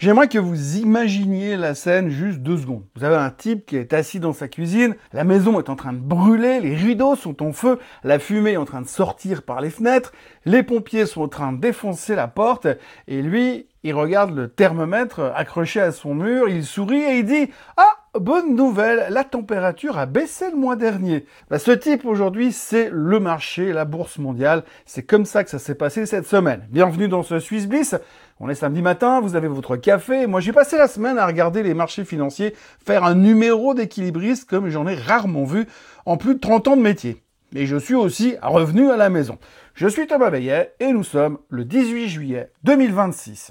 J'aimerais que vous imaginiez la scène juste 2 secondes. Vous avez un type qui est assis dans sa cuisine, la maison est en train de brûler, les rideaux sont en feu, la fumée est en train de sortir par les fenêtres, les pompiers sont en train de défoncer la porte, et lui, il regarde le thermomètre accroché à son mur, il sourit et il dit « Ah, bonne nouvelle, la température a baissé le mois dernier. » Ce type aujourd'hui, c'est le marché, la bourse mondiale. C'est comme ça que ça s'est passé cette semaine. Bienvenue dans ce Swiss Bliss. On est samedi matin, vous avez votre café. Moi, j'ai passé la semaine à regarder les marchés financiers faire un numéro d'équilibriste comme j'en ai rarement vu en plus de 30 ans de métier. Et je suis aussi revenu à la maison. Je suis Thomas Bayet et nous sommes le 18 juillet 2026.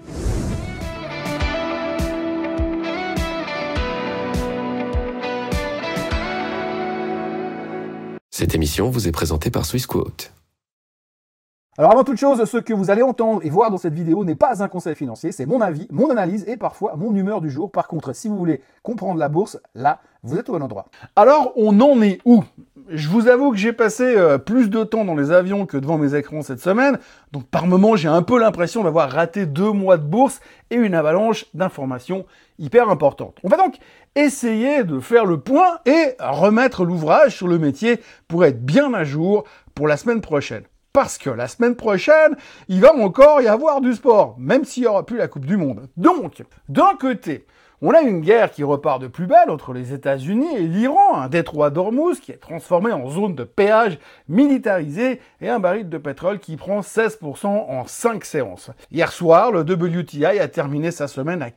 Cette émission vous est présentée par Swissquote. Alors avant toute chose, ce que vous allez entendre et voir dans cette vidéo n'est pas un conseil financier, c'est mon avis, mon analyse et parfois mon humeur du jour. Par contre, si vous voulez comprendre la bourse, là, vous êtes au bon endroit. Alors, on en est où ? Je vous avoue que j'ai passé plus de temps dans les avions que devant mes écrans cette semaine, donc par moments j'ai un peu l'impression d'avoir raté 2 mois de bourse et une avalanche d'informations hyper importantes. On va donc essayer de faire le point et remettre l'ouvrage sur le métier pour être bien à jour pour la semaine prochaine. Parce que la semaine prochaine, il va encore y avoir du sport, même s'il n'y aura plus la Coupe du Monde. Donc, d'un côté, on a une guerre qui repart de plus belle entre les États-Unis et l'Iran, un détroit d'Ormuz qui est transformé en zone de péage militarisée et un baril de pétrole qui prend 16% en 5 séances. Hier soir, le WTI a terminé sa semaine à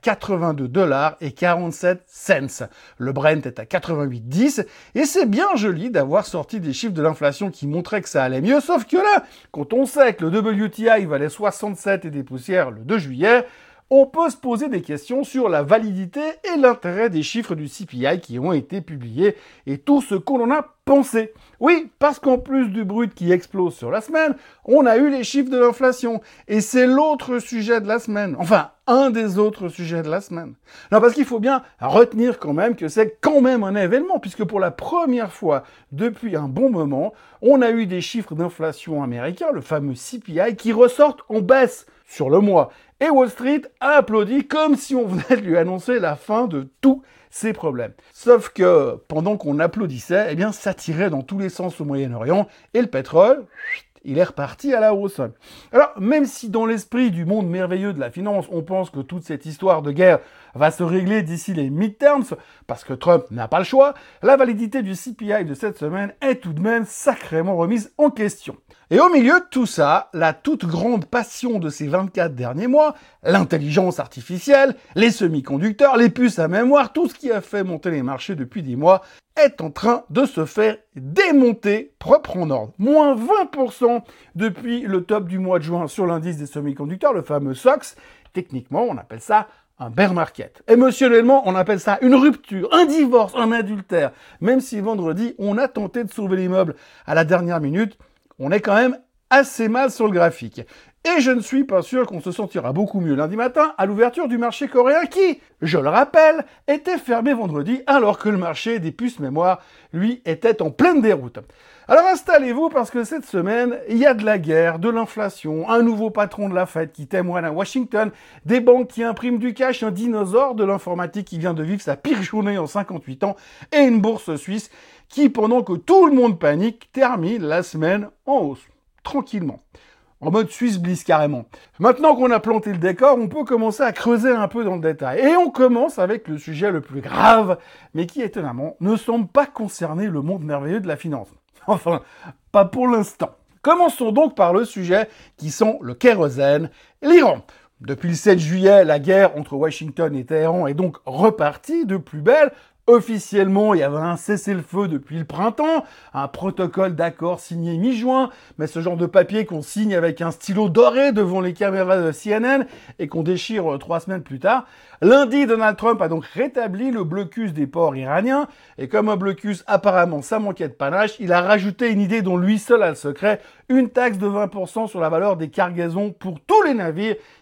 82,47 $. Le Brent est à 88,10 et c'est bien joli d'avoir sorti des chiffres de l'inflation qui montraient que ça allait mieux, sauf que là, quand on sait que le WTI valait 67 et des poussières le 2 juillet, on peut se poser des questions sur la validité et l'intérêt des chiffres du CPI qui ont été publiés et tout ce qu'on en a pensé. Oui, parce qu'en plus du brut qui explose sur la semaine, on a eu les chiffres de l'inflation. Et c'est l'autre sujet de la semaine. Enfin, un des autres sujets de la semaine. Non, parce qu'il faut bien retenir quand même que c'est quand même un événement, puisque pour la première fois depuis un bon moment, on a eu des chiffres d'inflation américains, le fameux CPI, qui ressortent en baisse sur le mois. Et Wall Street a applaudi comme si on venait de lui annoncer la fin de tous ses problèmes. Sauf que pendant qu'on applaudissait, eh bien, ça tirait dans tous les sens au Moyen-Orient et le pétrole, il est reparti à la hausse. Alors, même si dans l'esprit du monde merveilleux de la finance, on pense que toute cette histoire de guerre va se régler d'ici les midterms, parce que Trump n'a pas le choix, la validité du CPI de cette semaine est tout de même sacrément remise en question. Et au milieu de tout ça, la toute grande passion de ces 24 derniers mois, l'intelligence artificielle, les semi-conducteurs, les puces à mémoire, tout ce qui a fait monter les marchés depuis 10 mois, est en train de se faire démonter propre en ordre. Moins 20% depuis le top du mois de juin sur l'indice des semi-conducteurs, le fameux SOX. Techniquement, on appelle ça un bear market. Émotionnellement, on appelle ça une rupture, un divorce, un adultère. Même si vendredi, on a tenté de sauver l'immeuble à la dernière minute, on est quand même assez mal sur le graphique. Et je ne suis pas sûr qu'on se sentira beaucoup mieux lundi matin à l'ouverture du marché coréen qui, je le rappelle, était fermé vendredi alors que le marché des puces mémoire, lui, était en pleine déroute. Alors installez-vous parce que cette semaine, il y a de la guerre, de l'inflation, un nouveau patron de la Fed qui témoigne à Washington, des banques qui impriment du cash, un dinosaure de l'informatique qui vient de vivre sa pire journée en 58 ans et une bourse suisse qui, pendant que tout le monde panique, termine la semaine en hausse, tranquillement. En mode Swiss Bliss carrément. Maintenant qu'on a planté le décor, on peut commencer à creuser un peu dans le détail. Et on commence avec le sujet le plus grave, mais qui étonnamment ne semble pas concerner le monde merveilleux de la finance. Enfin, pas pour l'instant. Commençons donc par le sujet qui sont le kérosène, l'Iran. Depuis le 7 juillet, la guerre entre Washington et Téhéran est donc repartie de plus belle. Officiellement, il y avait un cessez-le-feu depuis le printemps, un protocole d'accord signé mi-juin, mais ce genre de papier qu'on signe avec un stylo doré devant les caméras de CNN et qu'on déchire 3 semaines plus tard. Lundi, Donald Trump a donc rétabli le blocus des ports iraniens, et comme un blocus apparemment ça manquait de panache, il a rajouté une idée dont lui seul a le secret, une taxe de 20% sur la valeur des cargaisons pour tous les navires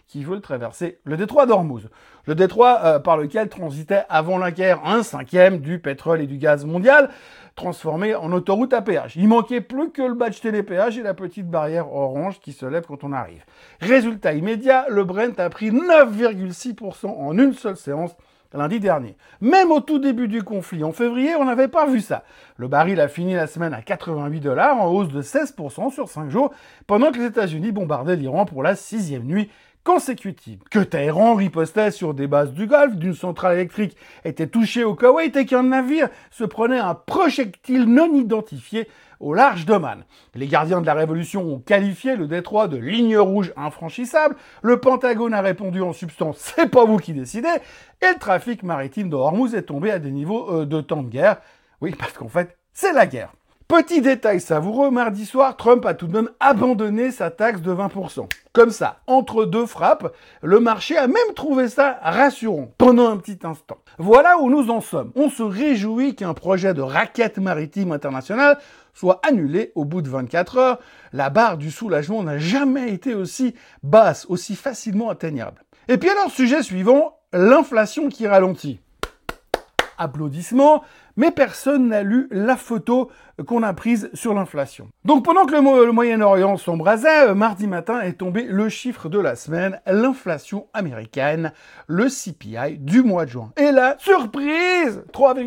qui veulent traverser le détroit d'Ormuz. Le détroit par lequel transitait avant la guerre 1/5 du pétrole et du gaz mondial, transformé en autoroute à péage. Il manquait plus que le badge télépéage et la petite barrière orange qui se lève quand on arrive. Résultat immédiat, le Brent a pris 9,6% en une seule séance lundi dernier. Même au tout début du conflit, en février, on n'avait pas vu ça. Le baril a fini la semaine à 88 $, en hausse de 16% sur 5 jours, pendant que les États-Unis bombardaient l'Iran pour la 6e nuit consécutive. Que Téhéran ripostait sur des bases du Golfe, d'une centrale électrique était touchée au Koweït et qu'un navire se prenait un projectile non identifié au large d'Oman. Les gardiens de la Révolution ont qualifié le détroit de ligne rouge infranchissable, le Pentagone a répondu en substance « c'est pas vous qui décidez », et le trafic maritime de Hormuz est tombé à des niveaux de temps de guerre. Oui, parce qu'en fait, c'est la guerre. Petit détail savoureux, mardi soir, Trump a tout de même abandonné sa taxe de 20%. Comme ça, entre deux frappes, le marché a même trouvé ça rassurant pendant un petit instant. Voilà où nous en sommes. On se réjouit qu'un projet de raquette maritime internationale soit annulé au bout de 24 heures. La barre du soulagement n'a jamais été aussi basse, aussi facilement atteignable. Et puis alors, sujet suivant, l'inflation qui ralentit. Applaudissements, mais personne n'a lu la photo qu'on a prise sur l'inflation. Donc pendant que le Moyen-Orient s'embrasait, mardi matin est tombé le chiffre de la semaine, l'inflation américaine, le CPI du mois de juin. Et là, surprise,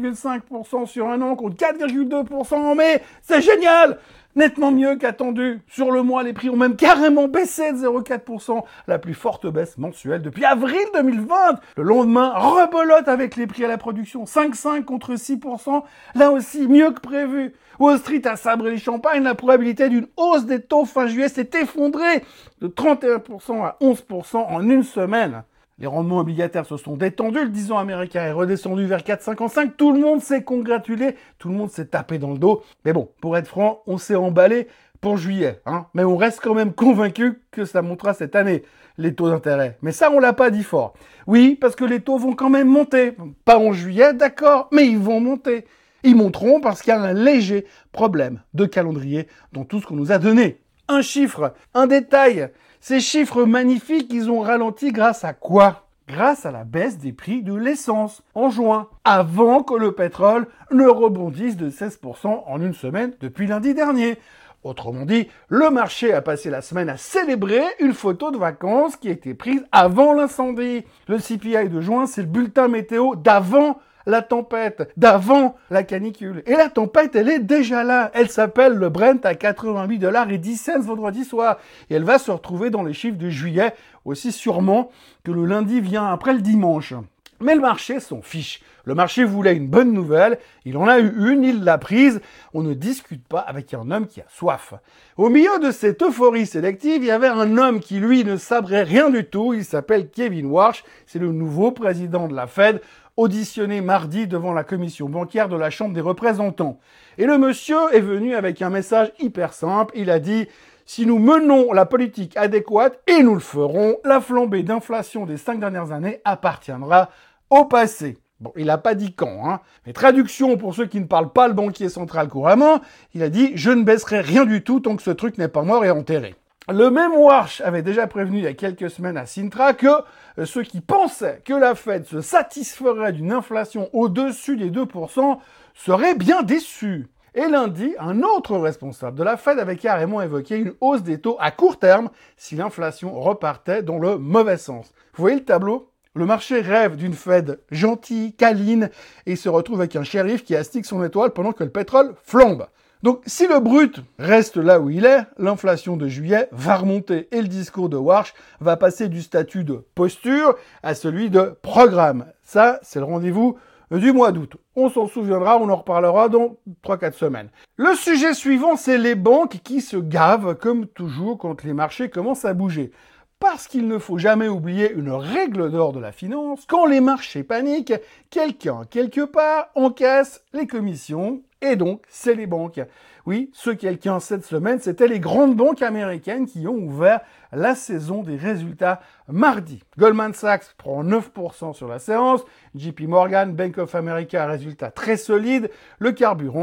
3,5% sur un an contre 4,2% en mai, c'est génial! Nettement mieux qu'attendu. Sur le mois, les prix ont même carrément baissé de 0,4%, la plus forte baisse mensuelle depuis avril 2020. Le lendemain, rebolote avec les prix à la production, 5,5 contre 6%, là aussi mieux que prévu. Wall Street a sabré les champagnes, la probabilité d'une hausse des taux fin juillet s'est effondrée de 31% à 11% en une semaine. Les rendements obligataires se sont détendus, le 10 ans américain est redescendu vers 4,55, tout le monde s'est congratulé, tout le monde s'est tapé dans le dos. Mais bon, pour être franc, on s'est emballé pour juillet, hein. Mais on reste quand même convaincu que ça montera cette année, les taux d'intérêt. Mais ça, on l'a pas dit fort. Oui, parce que les taux vont quand même monter. Pas en juillet, d'accord, mais ils vont monter. Ils monteront parce qu'il y a un léger problème de calendrier dans tout ce qu'on nous a donné. Un chiffre, un détail. Ces chiffres magnifiques, ils ont ralenti grâce à quoi? Grâce à la baisse des prix de l'essence en juin, avant que le pétrole ne rebondisse de 16% en une semaine depuis lundi dernier. Autrement dit, le marché a passé la semaine à célébrer une photo de vacances qui a été prise avant l'incendie. Le CPI de juin, c'est le bulletin météo d'avant la tempête, d'avant la canicule. Et la tempête, elle est déjà là. Elle s'appelle le Brent à 88 $ et 10 cents vendredi soir. Et elle va se retrouver dans les chiffres de juillet, aussi sûrement que le lundi vient après le dimanche. Mais le marché s'en fiche. Le marché voulait une bonne nouvelle, il en a eu une, il l'a prise. On ne discute pas avec un homme qui a soif. Au milieu de cette euphorie sélective, il y avait un homme qui, lui, ne sabrait rien du tout. Il s'appelle Kevin Warsh, c'est le nouveau président de la Fed, auditionné mardi devant la commission bancaire de la Chambre des représentants. Et le monsieur est venu avec un message hyper simple. Il a dit « Si nous menons la politique adéquate, et nous le ferons, la flambée d'inflation des 5 dernières années appartiendra au passé. » Bon, il n'a pas dit quand, hein. Mais traduction pour ceux qui ne parlent pas le banquier central couramment, il a dit « Je ne baisserai rien du tout tant que ce truc n'est pas mort et enterré. » Le même Warsh avait déjà prévenu il y a quelques semaines à Sintra que ceux qui pensaient que la Fed se satisferait d'une inflation au-dessus des 2% seraient bien déçus. Et lundi, un autre responsable de la Fed avait carrément évoqué une hausse des taux à court terme si l'inflation repartait dans le mauvais sens. Vous voyez le tableau ? Le marché rêve d'une Fed gentille, câline, et se retrouve avec un shérif qui astique son étoile pendant que le pétrole flambe. Donc, si le brut reste là où il est, l'inflation de juillet va remonter et le discours de Warsh va passer du statut de posture à celui de programme. Ça, c'est le rendez-vous du mois d'août. On s'en souviendra, on en reparlera dans 3-4 semaines. Le sujet suivant, c'est les banques qui se gavent, comme toujours, quand les marchés commencent à bouger. Parce qu'il ne faut jamais oublier une règle d'or de la finance, quand les marchés paniquent, quelqu'un, quelque part, encaisse les commissions, et donc, c'est les banques. Oui, ce quelqu'un cette semaine, c'était les grandes banques américaines qui ont ouvert la saison des résultats mardi. Goldman Sachs prend 9% sur la séance, JP Morgan, Bank of America, résultat très solide, le carburant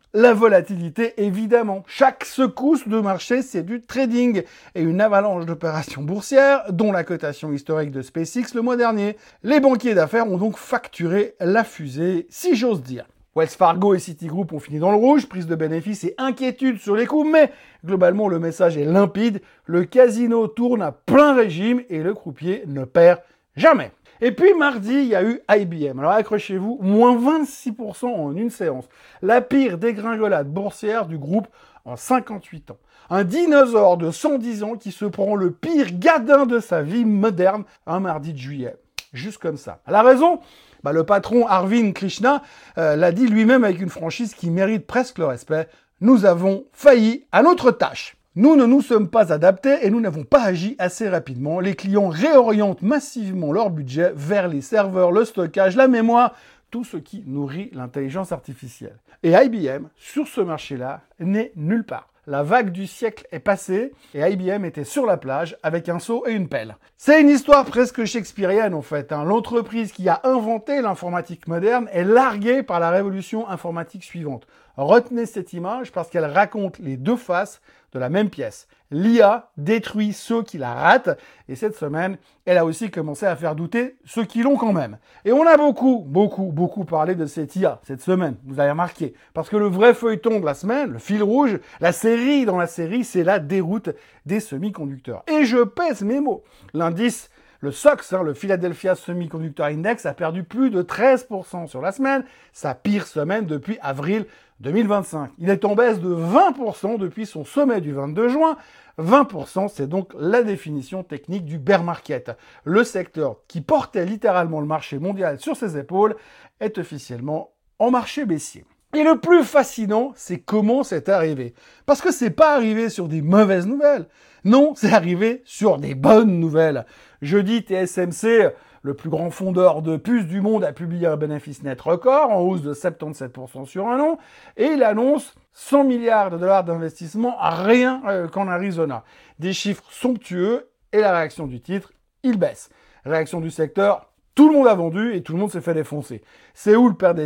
La volatilité, évidemment. Chaque secousse de marché, c'est du trading et une avalanche d'opérations boursières, dont la cotation historique de SpaceX le mois dernier. Les banquiers d'affaires ont donc facturé la fusée, si j'ose dire. Wells Fargo et Citigroup ont fini dans le rouge, prise de bénéfices et inquiétude sur les coûts, mais globalement le message est limpide, le casino tourne à plein régime et le croupier ne perd jamais. Et puis mardi, il y a eu IBM. Alors accrochez-vous, moins 26% en une séance. La pire dégringolade boursière du groupe en 58 ans. Un dinosaure de 110 ans qui se prend le pire gadin de sa vie moderne un mardi de juillet. Juste comme ça. La raison ? Le patron Arvind Krishna l'a dit lui-même avec une franchise qui mérite presque le respect. Nous avons failli à notre tâche. Nous ne nous sommes pas adaptés et nous n'avons pas agi assez rapidement. Les clients réorientent massivement leur budget vers les serveurs, le stockage, la mémoire, tout ce qui nourrit l'intelligence artificielle. Et IBM, sur ce marché-là, n'est nulle part. La vague du siècle est passée et IBM était sur la plage avec un seau et une pelle. C'est une histoire presque shakespearienne en fait. L'entreprise qui a inventé l'informatique moderne est larguée par la révolution informatique suivante. Retenez cette image parce qu'elle raconte les deux faces de la même pièce. L'IA détruit ceux qui la ratent et cette semaine, elle a aussi commencé à faire douter ceux qui l'ont quand même. Et on a beaucoup parlé de cette IA cette semaine, vous avez remarqué. Parce que le vrai feuilleton de la semaine, le fil rouge, la série dans la série, c'est la déroute des semi-conducteurs. Et je pèse mes mots. L'indice, le SOX, le Philadelphia Semiconductor Index, a perdu plus de 13% sur la semaine, sa pire semaine depuis avril 2025. Il est en baisse de 20% depuis son sommet du 22 juin. 20%, c'est donc la définition technique du bear market. Le secteur qui portait littéralement le marché mondial sur ses épaules est officiellement en marché baissier. Et le plus fascinant, c'est comment c'est arrivé. Parce que c'est pas arrivé sur des mauvaises nouvelles. Non, c'est arrivé sur des bonnes nouvelles. Jeudi, TSMC, le plus grand fondeur de puces du monde, a publié un bénéfice net record en hausse de 77% sur un an et il annonce 100 milliards de dollars d'investissement à rien qu'en Arizona. Des chiffres somptueux et la réaction du titre, il baisse. Réaction du secteur, tout le monde a vendu et tout le monde s'est fait défoncer. Séoul perdait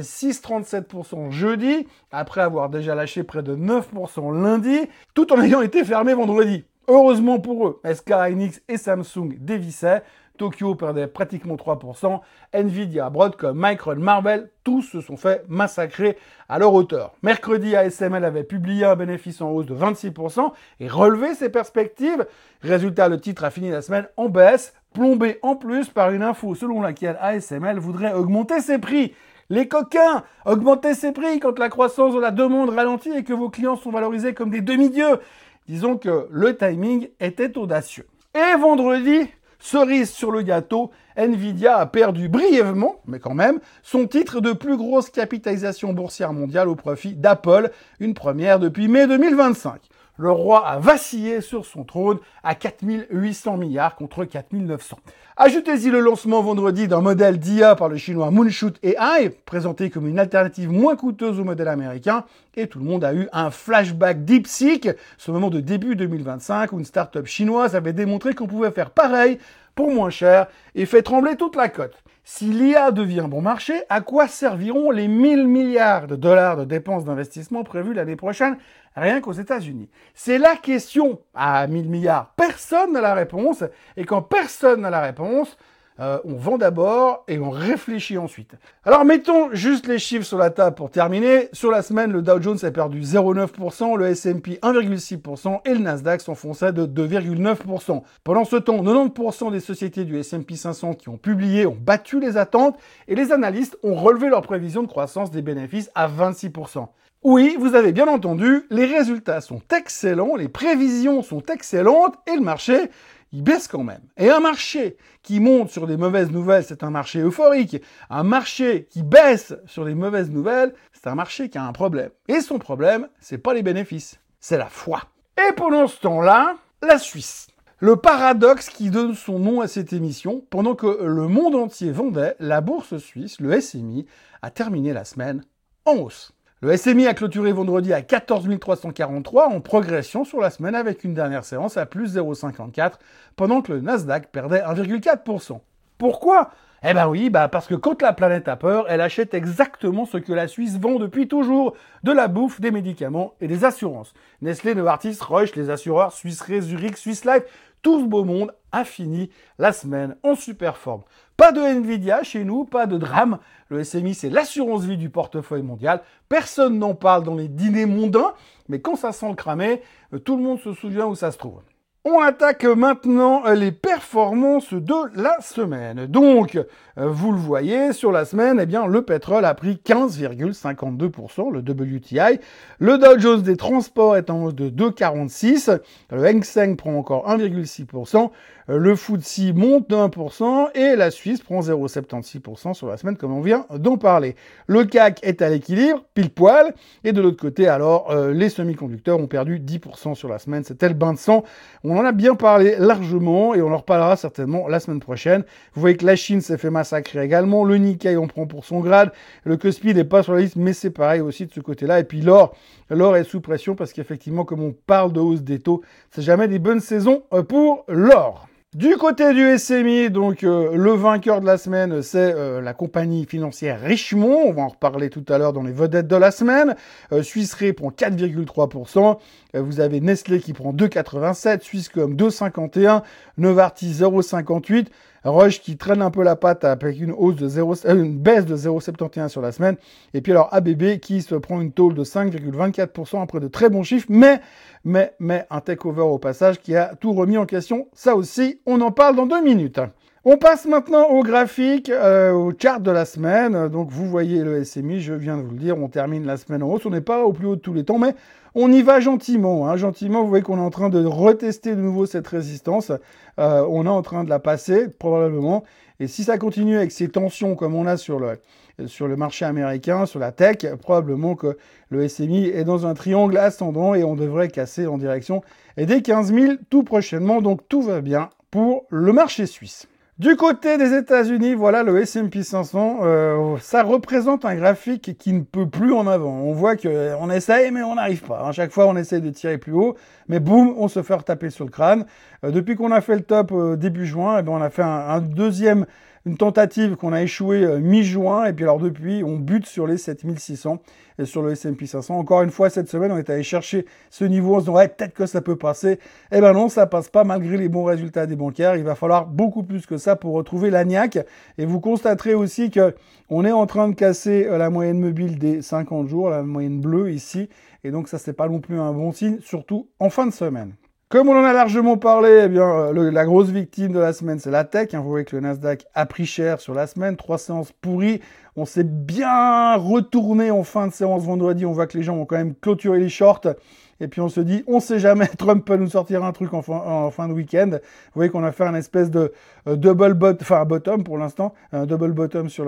6,37% jeudi, après avoir déjà lâché près de 9% lundi, tout en ayant été fermé vendredi. Heureusement pour eux, SK Hynix et Samsung dévissaient, Tokyo perdait pratiquement 3%, Nvidia, Broadcom, Micron, Marvell, tous se sont fait massacrer à leur hauteur. Mercredi, ASML avait publié un bénéfice en hausse de 26% et relevé ses perspectives. Résultat, le titre a fini la semaine en baisse, plombé en plus par une info selon laquelle ASML voudrait augmenter ses prix. Les coquins, augmentez ses prix quand la croissance de la demande ralentit et que vos clients sont valorisés comme des demi-dieux. Disons que le timing était audacieux. Et vendredi, cerise sur le gâteau, Nvidia a perdu brièvement, mais quand même, son titre de plus grosse capitalisation boursière mondiale au profit d'Apple, une première depuis mai 2025. Le roi a vacillé sur son trône à 4800 milliards contre 4900. Ajoutez-y le lancement vendredi d'un modèle d'IA par le chinois Moonshoot AI, présenté comme une alternative moins coûteuse au modèle américain, et tout le monde a eu un flashback DeepSeek, ce moment de début 2025 où une start-up chinoise avait démontré qu'on pouvait faire pareil pour moins cher et fait trembler toute la cote. Si l'IA devient bon marché, à quoi serviront les 1000 milliards de dollars de dépenses d'investissement prévues l'année prochaine, rien qu'aux États-Unis? C'est la question. À 1000 milliards, personne n'a la réponse. Et quand personne n'a la réponse, on vend d'abord et on réfléchit ensuite. Alors mettons juste les chiffres sur la table pour terminer. Sur la semaine, le Dow Jones a perdu 0,9%, le S&P 1,6% et le Nasdaq s'enfonçait de 2,9%. Pendant ce temps, 90% des sociétés du S&P 500 qui ont publié ont battu les attentes et les analystes ont relevé leurs prévisions de croissance des bénéfices à 26%. Oui, vous avez bien entendu, les résultats sont excellents, les prévisions sont excellentes et le marché, il baisse quand même. Et un marché qui monte sur des mauvaises nouvelles, c'est un marché euphorique. Un marché qui baisse sur des mauvaises nouvelles, c'est un marché qui a un problème. Et son problème, c'est pas les bénéfices, c'est la foi. Et pendant ce temps-là, la Suisse. Le paradoxe qui donne son nom à cette émission, pendant que le monde entier vendait, la bourse suisse, le SMI, a terminé la semaine en hausse. Le SMI a clôturé vendredi à 14 343 en progression sur la semaine avec une dernière séance à plus 0,54 pendant que le Nasdaq perdait 1,4%. Pourquoi ? Eh ben oui, parce que quand la planète a peur, elle achète exactement ce que la Suisse vend depuis toujours, de la bouffe, des médicaments et des assurances. Nestlé, Novartis, Roche, les assureurs, Swiss Re, Zurich, Swiss Life, tout ce beau monde a fini la semaine en super forme. Pas de Nvidia chez nous, pas de drame. Le SMI, c'est l'assurance vie du portefeuille mondial. Personne n'en parle dans les dîners mondains, mais quand ça sent le cramer, tout le monde se souvient où ça se trouve. On attaque maintenant les performances de la semaine. Donc, vous le voyez, sur la semaine, eh bien, le pétrole a pris 15,52%, le WTI. Le Dow Jones des transports est en hausse de 2,46%. Le Hang Seng prend encore 1,6%. Le FTSE monte de 1% et la Suisse prend 0,76% sur la semaine, comme on vient d'en parler. Le CAC est à l'équilibre, pile poil. Et de l'autre côté, alors, les semi-conducteurs ont perdu 10% sur la semaine. C'était le bain de sang. On en a bien parlé largement et on en reparlera certainement la semaine prochaine. Vous voyez que la Chine s'est fait massacrer également. Le Nikkei en prend pour son grade. Le Kospi n'est pas sur la liste, mais c'est pareil aussi de ce côté-là. Et puis l'or est sous pression parce qu'effectivement, comme on parle de hausse des taux, c'est jamais des bonnes saisons pour l'or. Du côté du SMI, donc le vainqueur de la semaine, c'est la compagnie financière Richemont. On va en reparler tout à l'heure dans les vedettes de la semaine. Swiss Re prend 4,3%. Vous avez Nestlé qui prend 2,87%, Swisscom 2,51%, Novartis 0,58%. Roche qui traîne un peu la patte avec une baisse de 0,71 sur la semaine. Et puis alors ABB qui se prend une tôle de 5,24% après de très bons chiffres, mais un takeover au passage qui a tout remis en question. Ça aussi, on en parle dans 2 minutes. On passe maintenant au graphique, au chart de la semaine. Donc vous voyez le SMI, je viens de vous le dire, on termine la semaine en hausse. On n'est pas au plus haut de tous les temps, mais on y va gentiment. Hein. Gentiment, vous voyez qu'on est en train de retester de nouveau cette résistance. On est en train de la passer, probablement. Et si ça continue avec ces tensions comme on a sur le marché américain, sur la tech, probablement que le SMI est dans un triangle ascendant et on devrait casser en direction des 15 000 tout prochainement. Donc tout va bien pour le marché suisse. Du côté des États-Unis, voilà le S&P 500, ça représente un graphique qui ne peut plus en avant. On voit qu'on essaye, mais on n'arrive pas. À chaque fois, on essaye de tirer plus haut, mais boum, on se fait retaper sur le crâne. Depuis qu'on a fait le top début juin, eh bien, on a fait une tentative qu'on a échoué mi-juin, et puis alors depuis, on bute sur les 7600 et sur le S&P 500. Encore une fois, cette semaine, on est allé chercher ce niveau, on se dit, ouais, peut-être que ça peut passer. Eh ben non, ça passe pas malgré les bons résultats des bancaires. Il va falloir beaucoup plus que ça pour retrouver la niaque. Et vous constaterez aussi que on est en train de casser la moyenne mobile des 50 jours, la moyenne bleue ici. Et donc ça, c'est pas non plus un bon signe, surtout en fin de semaine. Comme on en a largement parlé, eh bien, la grosse victime de la semaine, c'est la tech. Vous voyez que le Nasdaq a pris cher sur la semaine, 3 séances pourries. On s'est bien retourné en fin de séance vendredi. On voit que les gens ont quand même clôturé les shorts. Et puis on se dit, on sait jamais, Trump peut nous sortir un truc en fin de week-end. Vous voyez qu'on a fait un espèce de bottom pour l'instant, un double bottom sur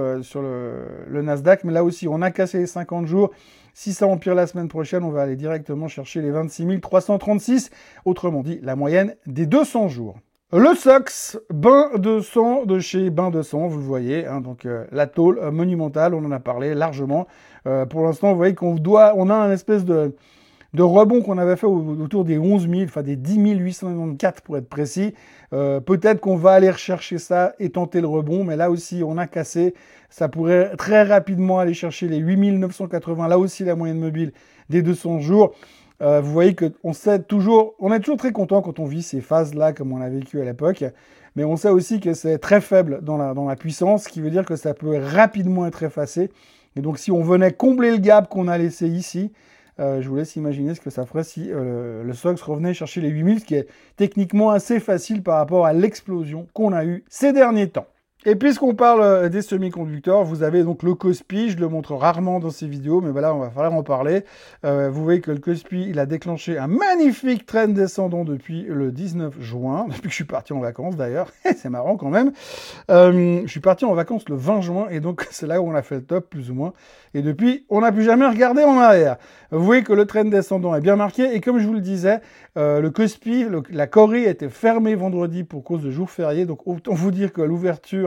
le Nasdaq. Mais là aussi, on a cassé les 50 jours. Si ça empire la semaine prochaine, on va aller directement chercher les 26 336, autrement dit, la moyenne des 200 jours. Le SOX, bain de sang de chez Bain de sang, vous le voyez, hein, donc la tôle monumentale, on en a parlé largement. Pour l'instant, vous voyez qu'on a un espèce de rebond qu'on avait fait autour des 11 000, enfin des 10 894 pour être précis. Peut-être qu'on va aller rechercher ça et tenter le rebond, mais là aussi, on a cassé. Ça pourrait très rapidement aller chercher les 8 980, là aussi la moyenne mobile des 200 jours. Vous voyez qu'on est toujours très content quand on vit ces phases-là comme on a vécu à l'époque, mais on sait aussi que c'est très faible dans la puissance, ce qui veut dire que ça peut rapidement être effacé. Et donc si on venait combler le gap qu'on a laissé ici, je vous laisse imaginer ce que ça ferait si le SOX revenait chercher les 8000, ce qui est techniquement assez facile par rapport à l'explosion qu'on a eue ces derniers temps. Et puisqu'on parle des semi-conducteurs, vous avez donc le Kospi, je le montre rarement dans ces vidéos, mais voilà, on va falloir en parler. Vous voyez que le Kospi, il a déclenché un magnifique trend descendant depuis le 19 juin, depuis que je suis parti en vacances d'ailleurs, c'est marrant quand même. Je suis parti en vacances le 20 juin, et donc c'est là où on a fait le top, plus ou moins. Et depuis, on n'a plus jamais regardé en arrière. Vous voyez que le trend descendant est bien marqué, et comme je vous le disais, le Kospi, la Corée était fermée vendredi pour cause de jour férié, donc autant vous dire que l'ouverture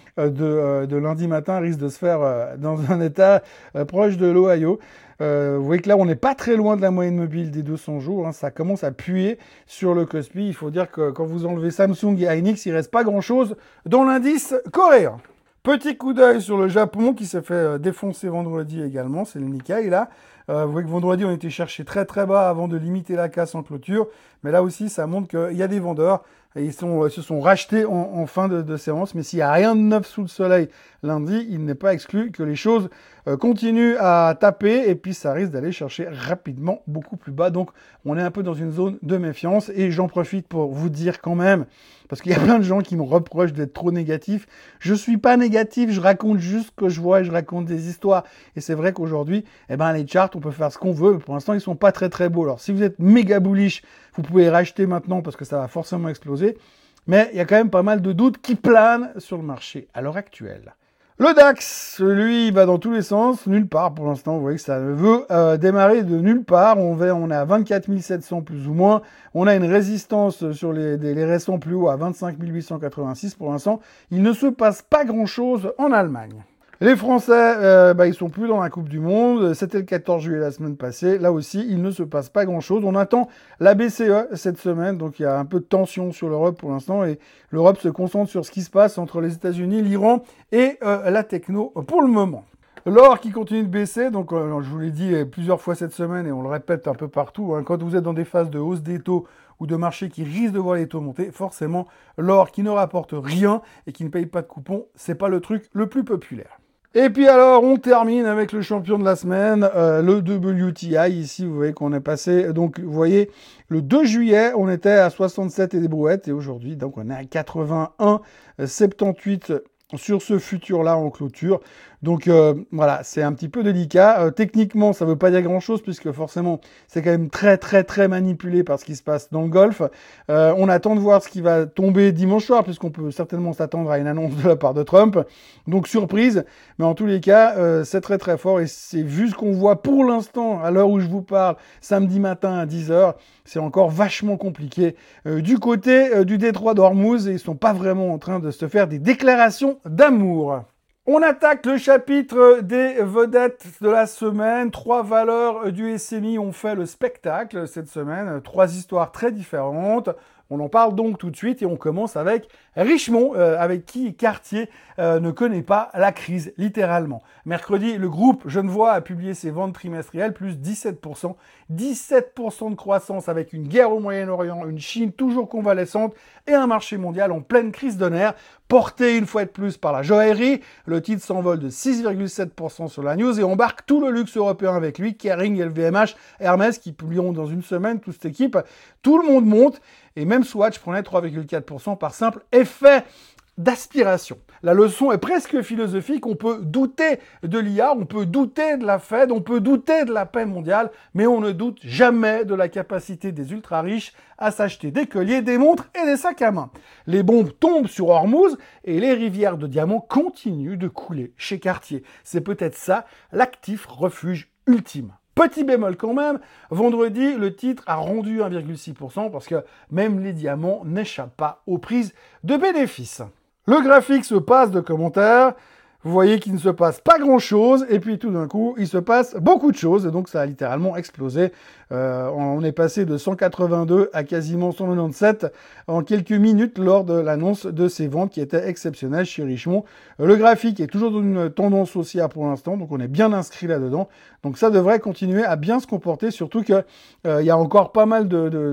de lundi matin risque de se faire dans un état proche de l'Ohio. Vous voyez que là, on n'est pas très loin de la moyenne mobile des 200 jours. Hein, ça commence à puer sur le Kospi. Il faut dire que quand vous enlevez Samsung et Hynix, il reste pas grand-chose dans l'indice coréen. Petit coup d'œil sur le Japon qui s'est fait défoncer vendredi également, c'est le Nikkei là. Vous voyez que vendredi on était cherché très très bas avant de limiter la casse en clôture, mais là aussi ça montre qu'il y a des vendeurs et ils se sont rachetés en fin de séance, mais s'il n'y a rien de neuf sous le soleil lundi, il n'est pas exclu que les choses continuent à taper et puis ça risque d'aller chercher rapidement beaucoup plus bas, donc on est un peu dans une zone de méfiance et j'en profite pour vous dire quand même, parce qu'il y a plein de gens qui me reprochent d'être trop négatif. Je suis pas négatif, je raconte juste ce que je vois et je raconte des histoires. Et c'est vrai qu'aujourd'hui, les charts, on peut faire ce qu'on veut, mais pour l'instant, ils sont pas très très beaux. Alors, si vous êtes méga bullish, vous pouvez racheter maintenant parce que ça va forcément exploser. Mais il y a quand même pas mal de doutes qui planent sur le marché à l'heure actuelle. Le DAX, lui, il va dans tous les sens, nulle part pour l'instant. Vous voyez que ça veut démarrer de nulle part. On est à 24 700 plus ou moins. On a une résistance sur les récents plus hauts à 25 886 pour l'instant. Il ne se passe pas grand-chose en Allemagne. Les Français, ils sont plus dans la Coupe du Monde. C'était le 14 juillet la semaine passée. Là aussi, il ne se passe pas grand-chose. On attend la BCE cette semaine, donc il y a un peu de tension sur l'Europe pour l'instant. Et l'Europe se concentre sur ce qui se passe entre les États-Unis, l'Iran et la techno pour le moment. L'or qui continue de baisser, donc je vous l'ai dit plusieurs fois cette semaine et on le répète un peu partout, hein, quand vous êtes dans des phases de hausse des taux ou de marché qui risquent de voir les taux monter, forcément l'or qui ne rapporte rien et qui ne paye pas de coupons, c'est pas le truc le plus populaire. Et puis alors, on termine avec le champion de la semaine, le WTI. Ici, vous voyez qu'on est passé, donc vous voyez, le 2 juillet, on était à 67 et des brouettes, et aujourd'hui, donc on est à 81,78 sur ce futur-là en clôture. Donc voilà, c'est un petit peu délicat. Techniquement, ça ne veut pas dire grand-chose puisque forcément, c'est quand même très très très manipulé par ce qui se passe dans le Golfe. On attend de voir ce qui va tomber dimanche soir puisqu'on peut certainement s'attendre à une annonce de la part de Trump. Donc surprise, mais en tous les cas, c'est très très fort et c'est vu ce qu'on voit pour l'instant à l'heure où je vous parle, samedi matin à 10h, c'est encore vachement compliqué. Du côté du détroit d'Ormuz, ils sont pas vraiment en train de se faire des déclarations d'amour. On attaque le chapitre des vedettes de la semaine. 3 valeurs du SMI ont fait le spectacle cette semaine. 3 histoires très différentes. On en parle donc tout de suite et on commence avec Richemont, avec qui Cartier ne connaît pas la crise, littéralement. Mercredi, le groupe Genevois a publié ses ventes trimestrielles, plus 17%. 17% de croissance avec une guerre au Moyen-Orient, une Chine toujours convalescente et un marché mondial en pleine crise de nerfs, porté une fois de plus par la joaillerie. Le titre s'envole de 6,7% sur la news et embarque tout le luxe européen avec lui, Kering, LVMH, Hermès, qui publieront dans une semaine, toute cette équipe. Tout le monde monte et même Swatch prenait 3,4% par simple effet d'aspiration. La leçon est presque philosophique, on peut douter de l'IA, on peut douter de la Fed, on peut douter de la paix mondiale, mais on ne doute jamais de la capacité des ultra-riches à s'acheter des colliers, des montres et des sacs à main. Les bombes tombent sur Hormuz et les rivières de diamants continuent de couler chez Cartier. C'est peut-être ça, l'actif refuge ultime. Petit bémol quand même, vendredi, le titre a rendu 1,6% parce que même les diamants n'échappent pas aux prises de bénéfices. Le graphique se passe de commentaires, vous voyez qu'il ne se passe pas grand-chose, et puis tout d'un coup, il se passe beaucoup de choses, et donc ça a littéralement explosé. On est passé de 182 à quasiment 197 en quelques minutes lors de l'annonce de ces ventes qui étaient exceptionnelles chez Richemont. Le graphique est toujours dans une tendance haussière pour l'instant, donc on est bien inscrit là-dedans. Donc ça devrait continuer à bien se comporter, surtout que il y a encore pas mal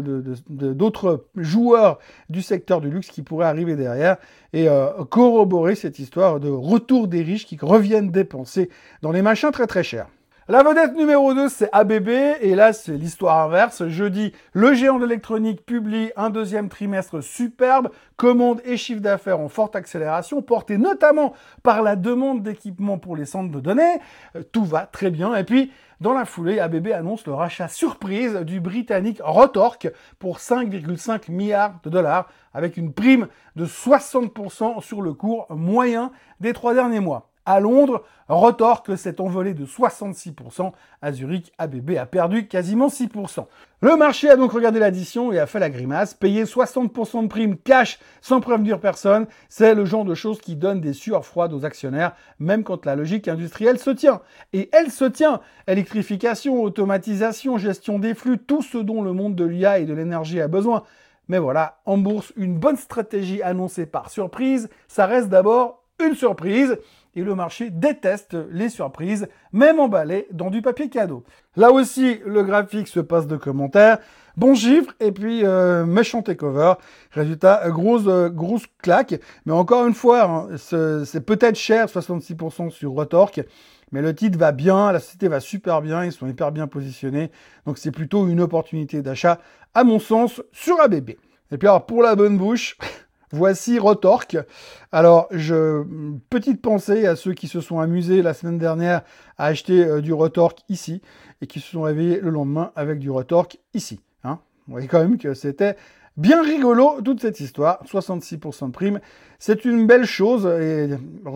d'autres joueurs du secteur du luxe qui pourraient arriver derrière et corroborer cette histoire de retour des riches qui reviennent dépenser dans les machins très très chers. La vedette numéro 2, c'est ABB, et là, c'est l'histoire inverse. Jeudi, le géant de l'électronique publie un deuxième trimestre superbe, commandes et chiffre d'affaires en forte accélération, porté notamment par la demande d'équipements pour les centres de données. Tout va très bien. Et puis, dans la foulée, ABB annonce le rachat surprise du britannique Rotork pour 5,5 milliards de dollars, avec une prime de 60% sur le cours moyen des 3 derniers mois. À Londres, Rotork s'est envolé de 66%. À Zurich, ABB a perdu quasiment 6%. Le marché a donc regardé l'addition et a fait la grimace. Payer 60% de prime cash sans prévenir personne, c'est le genre de choses qui donne des sueurs froides aux actionnaires, même quand la logique industrielle se tient. Et elle se tient. Électrification, automatisation, gestion des flux, tout ce dont le monde de l'IA et de l'énergie a besoin. Mais voilà, en bourse, une bonne stratégie annoncée par surprise, ça reste d'abord une surprise. Et le marché déteste les surprises, même emballées dans du papier cadeau. Là aussi, le graphique se passe de commentaires. Bon chiffre, et puis méchant takeover. Résultat, grosse claque. Mais encore une fois, hein, c'est peut-être cher, 66% sur Retorque. Mais le titre va bien, la société va super bien, ils sont hyper bien positionnés. Donc c'est plutôt une opportunité d'achat, à mon sens, sur ABB. Et puis alors, pour la bonne bouche... Voici Retorque. Alors, petite pensée à ceux qui se sont amusés la semaine dernière à acheter du Retorque ici et qui se sont réveillés le lendemain avec du Retorque ici. Hein, vous voyez quand même que c'était bien rigolo toute cette histoire. 66% de prime, c'est une belle chose et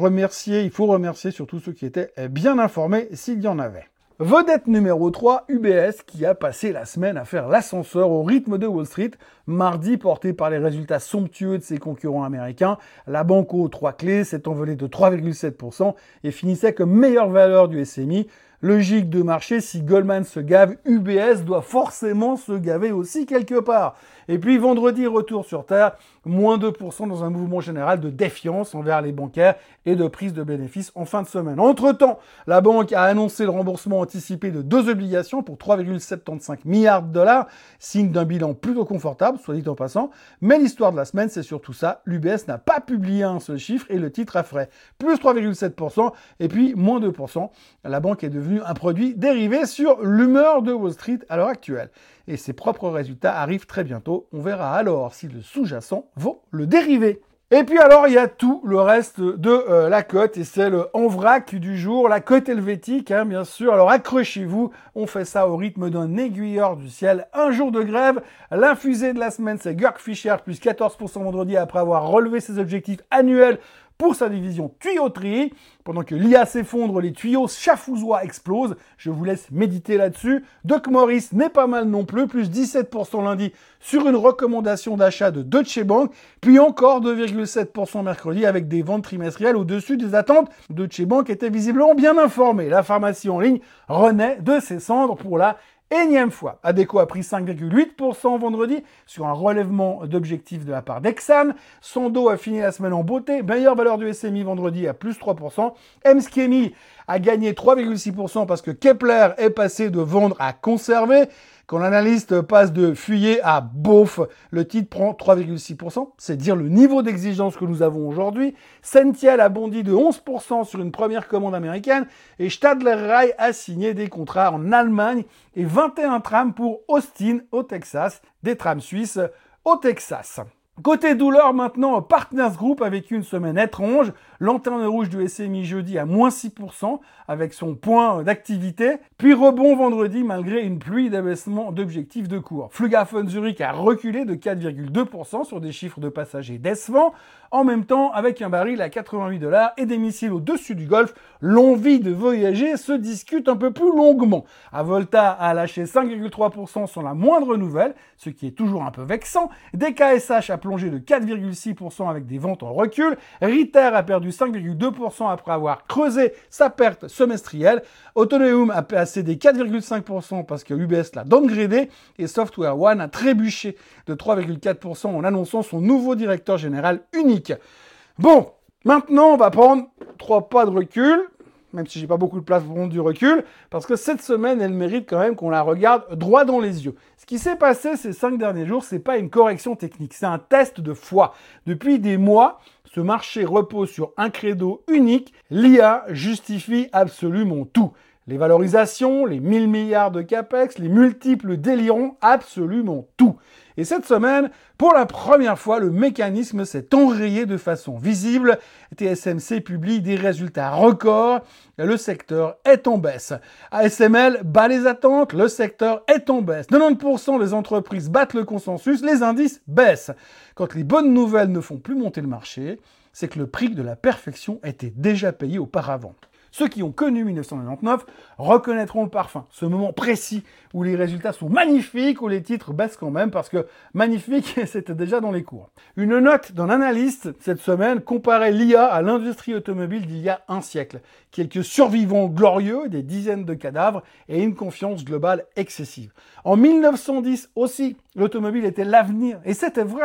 il faut remercier surtout ceux qui étaient bien informés s'il y en avait. Vedette numéro 3, UBS, qui a passé la semaine à faire l'ascenseur au rythme de Wall Street. Mardi, porté par les résultats somptueux de ses concurrents américains, la banque aux 3 clés s'est envolée de 3,7% et finissait comme meilleure valeur du SMI. Logique de marché, si Goldman se gave, UBS doit forcément se gaver aussi quelque part. Et puis vendredi, retour sur terre, moins 2% dans un mouvement général de défiance envers les bancaires et de prise de bénéfices en fin de semaine. Entre-temps, la banque a annoncé le remboursement anticipé de 2 obligations pour 3,75 milliards de dollars, signe d'un bilan plutôt confortable, soit dit en passant. Mais l'histoire de la semaine, c'est surtout ça. L'UBS n'a pas publié un seul chiffre et le titre a frais. Plus 3,7% et puis moins 2%. La banque est devenue un produit dérivé sur l'humeur de Wall Street à l'heure actuelle. Et ses propres résultats arrivent très bientôt. On verra alors si le sous-jacent vaut le dérivé. Et puis alors, il y a tout le reste de la cote, et c'est le en vrac du jour, la cote helvétique, hein, bien sûr. Alors accrochez-vous, on fait ça au rythme d'un aiguilleur du ciel. Un jour de grève, l'infusé de la semaine, c'est Georg Fischer, plus 14% vendredi après avoir relevé ses objectifs annuels pour sa division tuyauterie. Pendant que l'IA s'effondre, les tuyaux chafouzois explosent. Je vous laisse méditer là-dessus. Doc Morris n'est pas mal non plus, plus 17% lundi sur une recommandation d'achat de Deutsche Bank, puis encore 2,7% mercredi avec des ventes trimestrielles au-dessus des attentes. Deutsche Bank était visiblement bien informé. La pharmacie en ligne renaît de ses cendres pour la énième fois. Adecco a pris 5,8% vendredi sur un relèvement d'objectifs de la part d'Exane. Sando a fini la semaine en beauté. Meilleure valeur du SMI vendredi à plus 3%. Mskemi a gagné 3,6% parce que Kepler est passé de vendre à conserver. Quand l'analyste passe de fuyer à beauf, le titre prend 3,6%. C'est dire le niveau d'exigence que nous avons aujourd'hui. Sentiel a bondi de 11% sur une première commande américaine. Et Stadler Rail a signé des contrats en Allemagne et 21 trams pour Austin au Texas. Des trams suisses au Texas. Côté douleur maintenant, Partners Group avec une semaine étrange. Lanterne rouge du SMI jeudi à moins 6% avec son point d'activité. Puis rebond vendredi malgré une pluie d'abaissement d'objectifs de cours. Flughafen Zurich a reculé de 4,2% sur des chiffres de passagers décevants. En même temps, avec un baril à $88 et des missiles au-dessus du Golfe, l'envie de voyager se discute un peu plus longuement. Avolta a lâché 5,3% sans la moindre nouvelle, ce qui est toujours un peu vexant. DKSH a plongé de 4,6% avec des ventes en recul. Ritter a perdu 5,2% après avoir creusé sa perte semestrielle. Autoneum a passé des 4,5% parce que UBS l'a downgradé. Et Software One a trébuché de 3,4% en annonçant son nouveau directeur général unique. Bon, maintenant on va prendre 3 pas de recul, même si j'ai pas beaucoup de place pour prendre du recul, parce que cette semaine, elle mérite quand même qu'on la regarde droit dans les yeux. Ce qui s'est passé ces 5 derniers jours, c'est pas une correction technique, c'est un test de foi. Depuis des mois, ce marché repose sur un credo unique, l'IA justifie absolument tout. Les valorisations, les 1000 milliards de capex, les multiples délirons, absolument tout. Et cette semaine, pour la première fois, le mécanisme s'est enrayé de façon visible. TSMC publie des résultats records. Le secteur est en baisse. ASML bat les attentes. Le secteur est en baisse. 90% des entreprises battent le consensus. Les indices baissent. Quand les bonnes nouvelles ne font plus monter le marché, c'est que le prix de la perfection était déjà payé auparavant. Ceux qui ont connu 1999 reconnaîtront le parfum, ce moment précis où les résultats sont magnifiques, où les titres baissent quand même, parce que magnifique, c'était déjà dans les cours. Une note d'un analyste cette semaine comparait l'IA à l'industrie automobile d'il y a un siècle. Quelques survivants glorieux, des dizaines de cadavres et une confiance globale excessive. En 1910 aussi, l'automobile était l'avenir, et c'était vrai.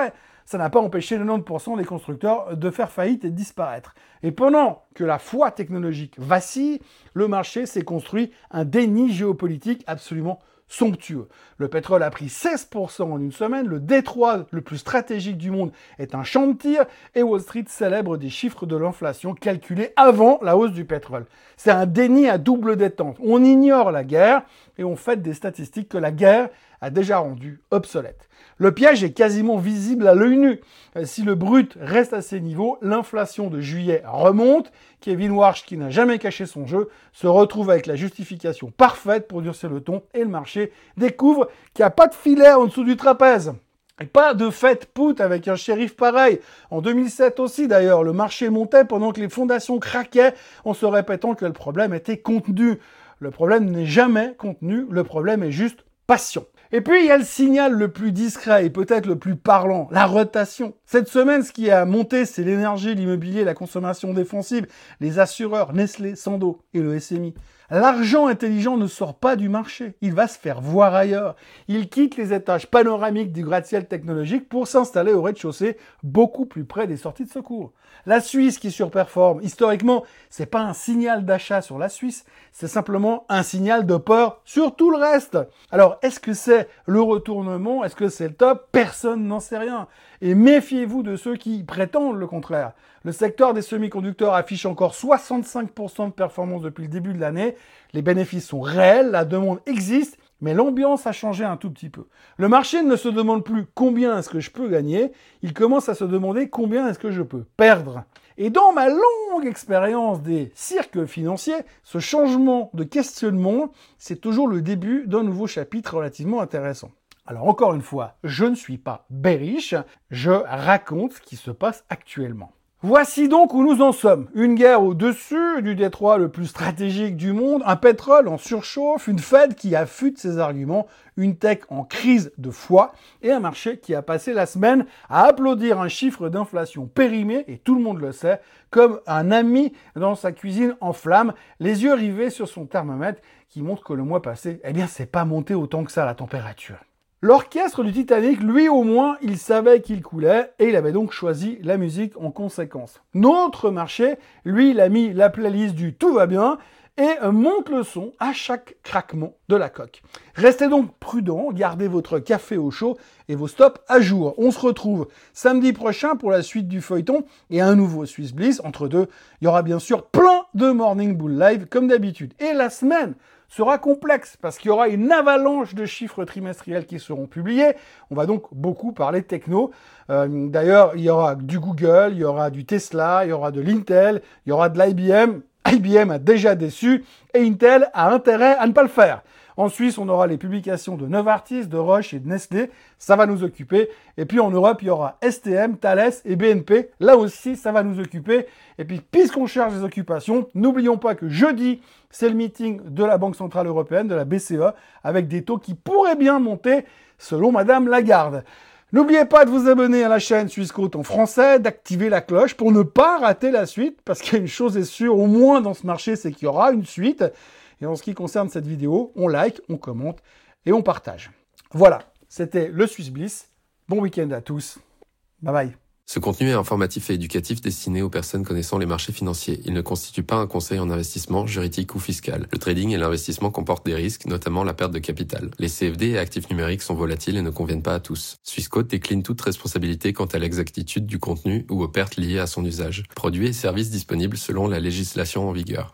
ça n'a pas empêché 90% des constructeurs de faire faillite et de disparaître. Et pendant que la foi technologique vacille, le marché s'est construit un déni géopolitique absolument somptueux. Le pétrole a pris 16% en une semaine, le détroit le plus stratégique du monde est un champ de tir, et Wall Street célèbre des chiffres de l'inflation calculés avant la hausse du pétrole. C'est un déni à double détente. On ignore la guerre et on fait des statistiques que la guerre a déjà rendues obsolètes. Le piège est quasiment visible à l'œil nu. Si le brut reste à ces niveaux, l'inflation de juillet remonte. Kevin Warsh, qui n'a jamais caché son jeu, se retrouve avec la justification parfaite pour durcir le ton et le marché découvre qu'il n'y a pas de filet en dessous du trapèze. Et pas de fête put avec un shérif pareil. En 2007 aussi d'ailleurs, le marché montait pendant que les fondations craquaient en se répétant que le problème était contenu. Le problème n'est jamais contenu, le problème est juste patient. Et puis, il y a le signal le plus discret et peut-être le plus parlant, la rotation. Cette semaine, ce qui a monté, c'est l'énergie, l'immobilier, la consommation défensive, les assureurs, Nestlé, Sando et le SMI. L'argent intelligent ne sort pas du marché, il va se faire voir ailleurs. Il quitte les étages panoramiques du gratte-ciel technologique pour s'installer au rez-de-chaussée, beaucoup plus près des sorties de secours. La Suisse qui surperforme, historiquement, c'est pas un signal d'achat sur la Suisse, c'est simplement un signal de peur sur tout le reste. Alors, est-ce que c'est le retournement? Est-ce que c'est le top? Personne n'en sait rien. Et méfiez-vous de ceux qui prétendent le contraire. Le secteur des semi-conducteurs affiche encore 65% de performance depuis le début de l'année. Les bénéfices sont réels, la demande existe, mais l'ambiance a changé un tout petit peu. Le marché ne se demande plus combien est-ce que je peux gagner, il commence à se demander combien est-ce que je peux perdre. Et dans ma longue expérience des cirques financiers, ce changement de questionnement, c'est toujours le début d'un nouveau chapitre relativement intéressant. Alors encore une fois, je ne suis pas bearish, je raconte ce qui se passe actuellement. Voici donc où nous en sommes. Une guerre au-dessus du détroit le plus stratégique du monde, un pétrole en surchauffe, une Fed qui affûte ses arguments, une tech en crise de foi et un marché qui a passé la semaine à applaudir un chiffre d'inflation périmé, et tout le monde le sait, comme un ami dans sa cuisine en flammes, les yeux rivés sur son thermomètre qui montre que le mois passé, c'est pas monté autant que ça la température. L'orchestre du Titanic, lui au moins, il savait qu'il coulait et il avait donc choisi la musique en conséquence. Notre marché, lui, il a mis la playlist du tout va bien et monte le son à chaque craquement de la coque. Restez donc prudents, gardez votre café au chaud et vos stops à jour. On se retrouve samedi prochain pour la suite du feuilleton et un nouveau Swiss Bliss. Entre deux, il y aura bien sûr plein de Morning Bull Live comme d'habitude. Et la semaine sera complexe parce qu'il y aura une avalanche de chiffres trimestriels qui seront publiés. On va donc beaucoup parler techno. D'ailleurs, il y aura du Google, il y aura du Tesla, il y aura de l'Intel, il y aura de l'IBM. IBM a déjà déçu et Intel a intérêt à ne pas le faire. En Suisse, on aura les publications de Novartis, de Roche et de Nestlé. Ça va nous occuper. Et puis en Europe, il y aura STM, Thales et BNP. Là aussi, ça va nous occuper. Et puis, puisqu'on cherche des occupations, n'oublions pas que jeudi, c'est le meeting de la Banque Centrale Européenne, de la BCE, avec des taux qui pourraient bien monter, selon Madame Lagarde. N'oubliez pas de vous abonner à la chaîne Swissquote en français, d'activer la cloche pour ne pas rater la suite, parce qu'il y a une chose est sûre, au moins dans ce marché, c'est qu'il y aura une suite. Et en ce qui concerne cette vidéo, on like, on commente et on partage. Voilà, c'était le Swiss Bliss. Bon week-end à tous. Bye bye. Ce contenu est informatif et éducatif destiné aux personnes connaissant les marchés financiers. Il ne constitue pas un conseil en investissement, juridique ou fiscal. Le trading et l'investissement comportent des risques, notamment la perte de capital. Les CFD et actifs numériques sont volatiles et ne conviennent pas à tous. Swissquote décline toute responsabilité quant à l'exactitude du contenu ou aux pertes liées à son usage. Produits et services disponibles selon la législation en vigueur.